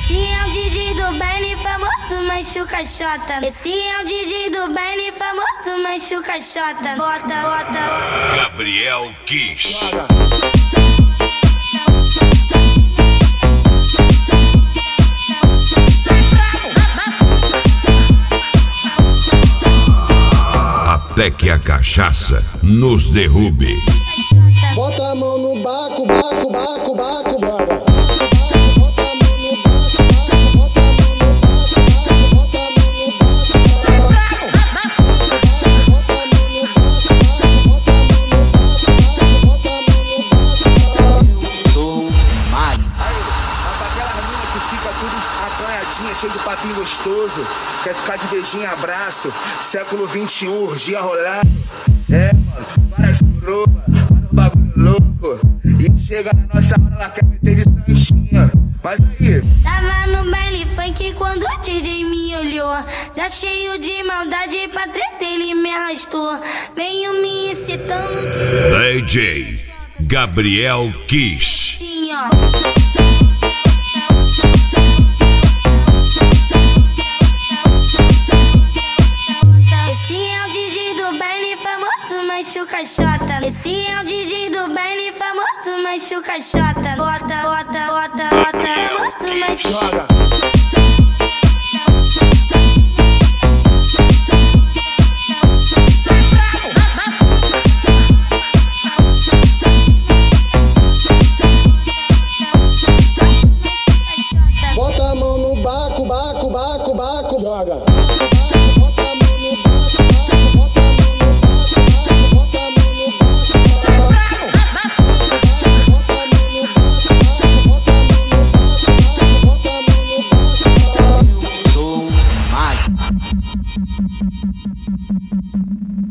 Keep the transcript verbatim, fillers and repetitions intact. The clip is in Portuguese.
Esse é o D J do baile famoso, machuca chota. Esse é o D J do baile famoso, machuca chota. Bota, bota, bota. Gabriel Kiss. Até que a cachaça nos derrube. Bota a mão no baco, baco, baco, baco, bora. Cheio de papinho gostoso, quer ficar de beijinho e abraço. Século vinte e um, urgia rolado. É, mano, para as coroa, para o bagulho louco. E chega na nossa hora, ela quer meter de santinha. Mas aí, tava no baile funk quando o D J me olhou. Já cheio de maldade pra treta ele me arrastou. Venho me excitando D J Gabriel Kiss. Sim, ó. Machuca chota. Esse é o D J do baile famoso, machuca chota. Bota, bota, bota, bota, famoso, machuca. Bota a mão no baco, baco, baco, baco, joga. sou mais.